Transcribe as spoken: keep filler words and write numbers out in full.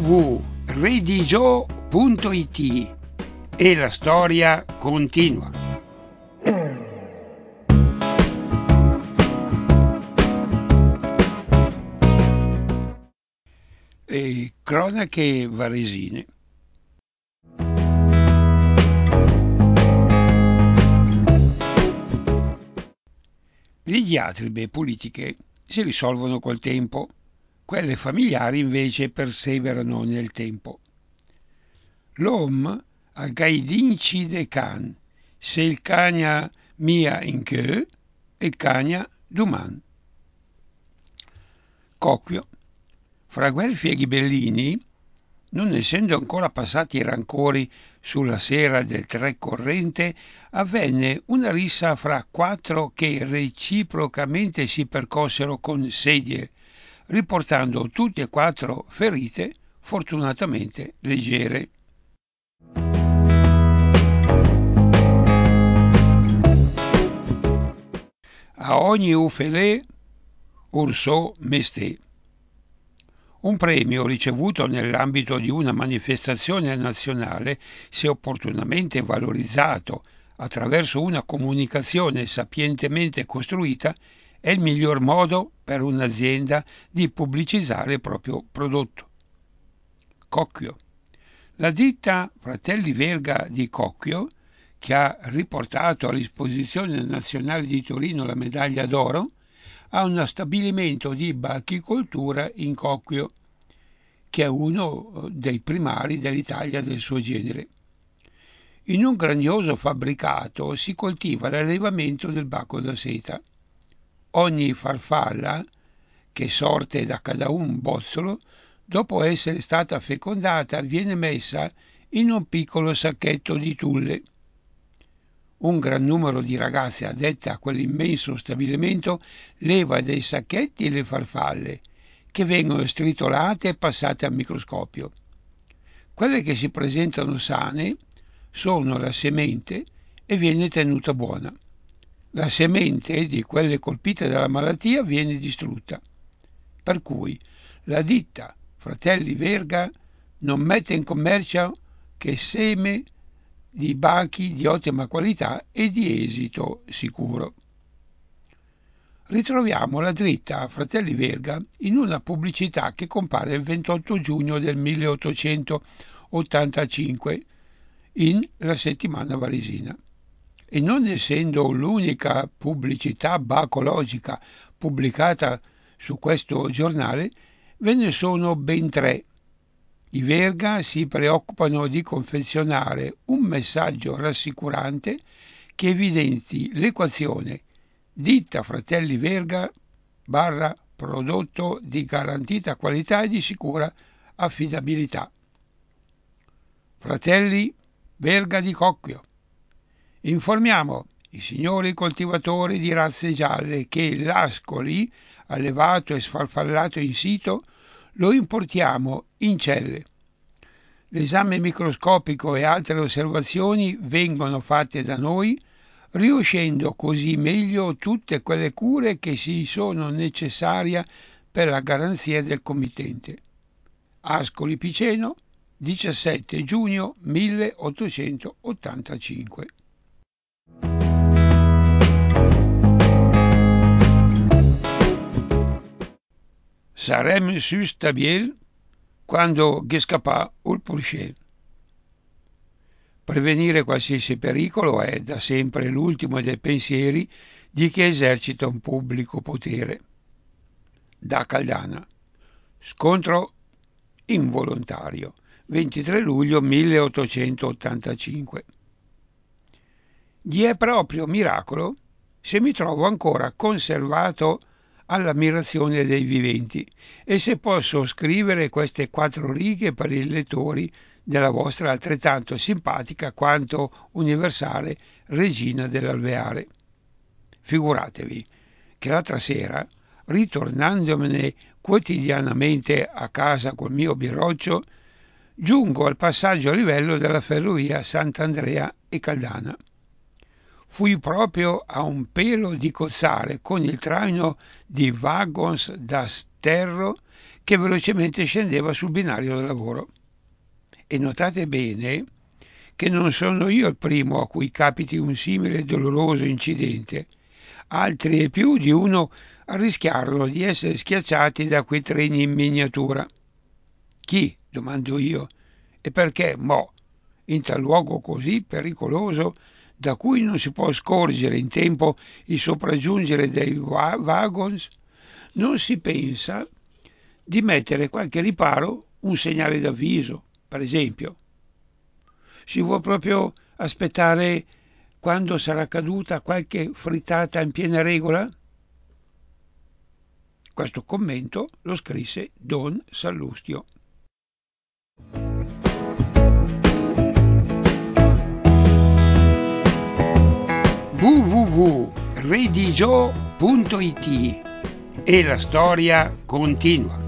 w punto redigio punto it e la storia continua. E cronache varesine. Le diatribe politiche si risolvono col tempo, quelle familiari invece perseverano nel tempo. L'homme a gaidinci de can, se il cagna mia in che, il cagna duman. Cocchio. Fra Guelfi e Ghibellini, non essendo ancora passati i rancori sulla sera del Tre Corrente, avvenne una rissa fra quattro che reciprocamente si percossero con sedie, riportando tutte e quattro ferite, fortunatamente leggere. A ogni uffelé, urso mestè. Un premio ricevuto nell'ambito di una manifestazione nazionale, se opportunamente valorizzato attraverso una comunicazione sapientemente costruita, è il miglior modo per un'azienda di pubblicizzare il proprio prodotto. Cocchio. La ditta Fratelli Verga di Cocchio, che ha riportato all'Esposizione Nazionale di Torino la medaglia d'oro, ha uno stabilimento di bachicoltura in Cocchio, che è uno dei primari dell'Italia del suo genere. In un grandioso fabbricato si coltiva l'allevamento del baco da seta. Ogni farfalla, che sorte da cada un bozzolo, dopo essere stata fecondata, viene messa in un piccolo sacchetto di tulle. Un gran numero di ragazze addette a quell'immenso stabilimento leva dai sacchetti le farfalle, che vengono stritolate e passate al microscopio. Quelle che si presentano sane sono la semente e viene tenuta buona. La semente di quelle colpite dalla malattia viene distrutta. Per cui la ditta Fratelli Verga non mette in commercio che seme di bachi di ottima qualità e di esito sicuro. Ritroviamo la dritta Fratelli Verga in una pubblicità che compare il ventotto giugno del milleottocentottantacinque in La Settimana Varesina. E non essendo l'unica pubblicità bacologica pubblicata su questo giornale, ve ne sono ben tre. I Verga si preoccupano di confezionare un messaggio rassicurante che evidenzi l'equazione ditta Fratelli Verga barra prodotto di garantita qualità e di sicura affidabilità. Fratelli Verga di Cocchio. Informiamo i signori coltivatori di razze gialle che l'ascoli, allevato e sfarfallato in sito, lo importiamo in celle. L'esame microscopico e altre osservazioni vengono fatte da noi, riuscendo così meglio tutte quelle cure che si sono necessarie per la garanzia del committente. Ascoli Piceno, diciassette giugno milleottocentottantacinque. Sarem su stabiel quando gescapà ul Purcell. Prevenire qualsiasi pericolo è da sempre l'ultimo dei pensieri di chi esercita un pubblico potere. Da Caldana. Scontro involontario. ventitré luglio milleottocentottantacinque. Gli è proprio miracolo se mi trovo ancora conservato all'ammirazione dei viventi e se posso scrivere queste quattro righe per i lettori della vostra altrettanto simpatica quanto universale Regina dell'Alveare. Figuratevi che l'altra sera, ritornandomene quotidianamente a casa col mio birroccio, giungo al passaggio a livello della ferrovia Sant'Andrea e Caldana. Fui proprio a un pelo di cozzare con il traino di wagons da sterro che velocemente scendeva sul binario del lavoro. E notate bene che non sono io il primo a cui capiti un simile doloroso incidente. Altri e più di uno rischiarono di essere schiacciati da quei treni in miniatura. Chi? Domando io. E perché, mo, in tal luogo così pericoloso, da cui non si può scorgere in tempo il sopraggiungere dei wa- wagons, non si pensa di mettere qualche riparo, un segnale d'avviso, per esempio. Si vuole proprio aspettare quando sarà caduta qualche frittata in piena regola? Questo commento lo scrisse Don Sallustio. w w w punto redigio punto it e la storia continua.